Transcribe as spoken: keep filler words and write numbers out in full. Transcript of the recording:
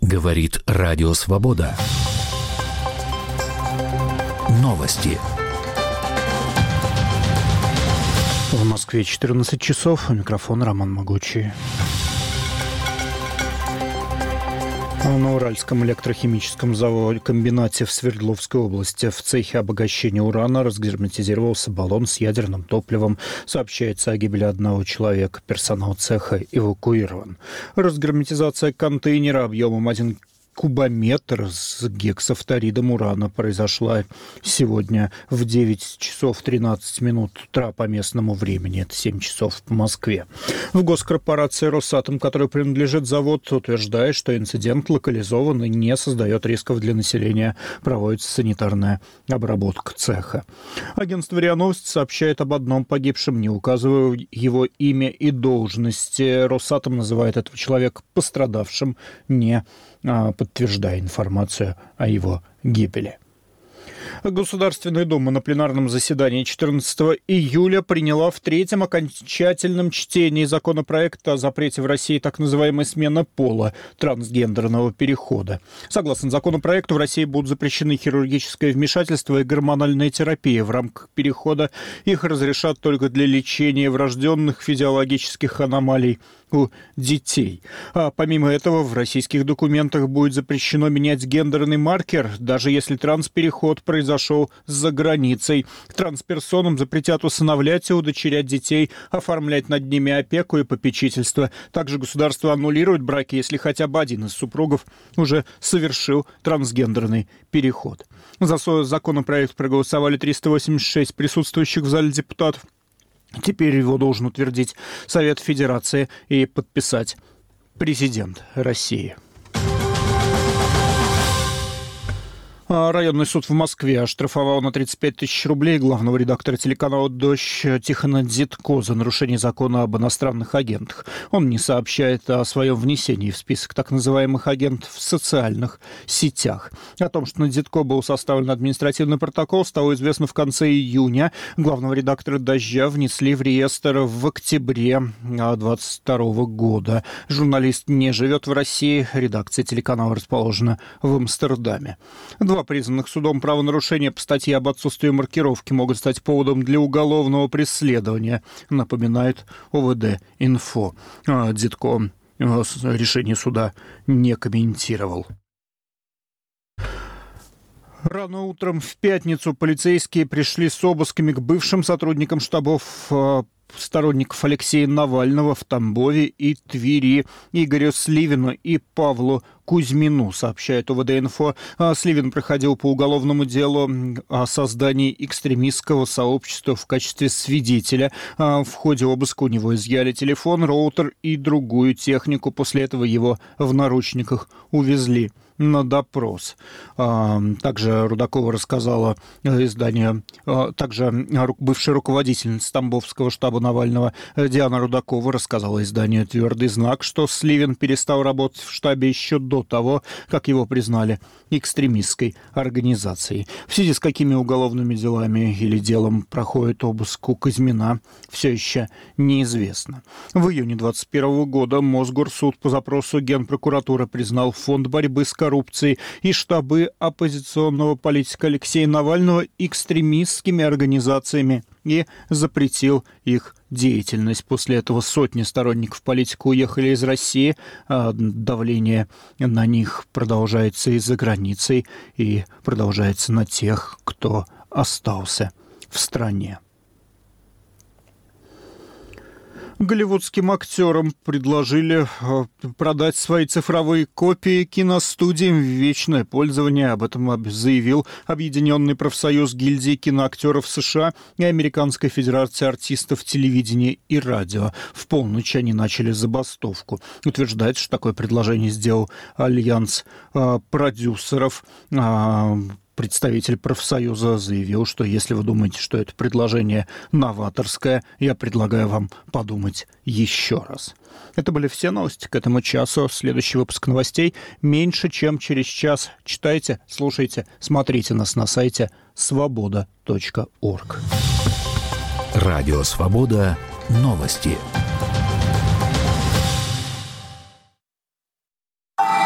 Говорит Радио Свобода. Новости. В Москве четырнадцать часов. У микрофона Роман Могучий. На Уральском электрохимическом заводе комбинате в Свердловской области в цехе обогащения урана разгерметизировался баллон с ядерным топливом. Сообщается о гибели одного человека. Персонал цеха эвакуирован. Разгерметизация контейнера объемом один кубометр с гексафторидом урана произошла сегодня в девять часов тринадцать минут утра по местному времени. Это семь часов по Москве. В госкорпорации «Росатом», которой принадлежит завод, утверждает, что инцидент локализован и не создает рисков для населения. Проводится санитарная обработка цеха. Агентство РИА Новости сообщает об одном погибшем, не указывая его имя и должность. «Росатом» называет этого человека пострадавшим, не подтверждая информацию о его гибели. Государственная Дума на пленарном заседании четырнадцатого июля приняла в третьем окончательном чтении законопроект о запрете в России так называемой смены пола, трансгендерного перехода. Согласно законопроекту, в России будут запрещены хирургическое вмешательство и гормональная терапия. В рамках перехода их разрешат только для лечения врожденных физиологических аномалий у детей. А помимо этого, в российских документах будет запрещено менять гендерный маркер, даже если транспереход произошел за границей. Трансперсонам запретят усыновлять и удочерять детей, оформлять над ними опеку и попечительство. Также государство аннулирует браки, если хотя бы один из супругов уже совершил трансгендерный переход. За законопроект проголосовали триста восемьдесят шесть присутствующих в зале депутатов. Теперь его должен утвердить Совет Федерации и подписать президент России. Районный суд в Москве оштрафовал на тридцать пять тысяч рублей главного редактора телеканала «Дождь» Тихона Дзитко за нарушение закона об иностранных агентах. Он не сообщает о своем внесении в список так называемых агентов в социальных сетях. О том, что на Дзитко был составлен административный протокол, стало известно в конце июня. Главного редактора «Дождя» внесли в реестр в октябре две тысячи двадцать второго года. Журналист не живет в России. Редакция телеканала расположена в Амстердаме. Два признанных судом правонарушения по статье об отсутствии маркировки могут стать поводом для уголовного преследования, напоминает ОВД-Инфо. Дзитко решение суда не комментировал. Рано утром в пятницу полицейские пришли с обысками к бывшим сотрудникам штабов сторонников Алексея Навального в Тамбове и Твери, Игорю Сливину и Павлу Кузьмину, сообщает ОВД-Инфо. Сливин проходил по уголовному делу о создании экстремистского сообщества в качестве свидетеля. В ходе обыска у него изъяли телефон, роутер и другую технику. После этого его в наручниках увезли на допрос. Также Рудакова рассказала изданию, также бывшая руководительница Тамбовского штаба Навального Диана Рудакова рассказала изданию «Твердый знак», что Сливин перестал работать в штабе еще до того, как его признали экстремистской организацией. В связи с какими уголовными делами или делом проходит обыск у Кузьмина, все еще неизвестно. В июне двадцать первого года Мосгорсуд по запросу Генпрокуратуры признал Фонд борьбы с коррупцией и штабы оппозиционного политика Алексея Навального экстремистскими организациями и запретил их деятельность. После этого сотни сторонников политика уехали из России. А давление на них продолжается и за границей, и продолжается на тех, кто остался в стране. Голливудским актерам предложили продать свои цифровые копии киностудиям в вечное пользование. Об этом заявил Объединенный профсоюз гильдии киноактеров США и Американской федерации артистов телевидения и радио. В полночь они начали забастовку. Утверждается, что такое предложение сделал альянс э, продюсеров. Э, Представитель профсоюза заявил, что если вы думаете, что это предложение новаторское, я предлагаю вам подумать еще раз. Это были все новости к этому часу. Следующий выпуск новостей меньше, чем через час. Читайте, слушайте, смотрите нас на сайте свобода точка орг. Радио «Свобода». Новости.